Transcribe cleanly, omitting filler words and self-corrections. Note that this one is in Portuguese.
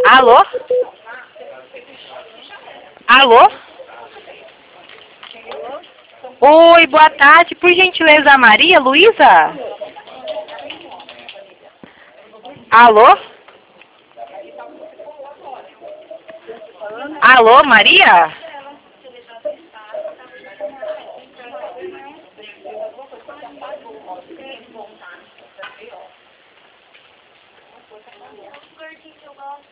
Alô? Alô? Oi, boa tarde. Por gentileza, Maria Luísa? Alô? Alô, Maria?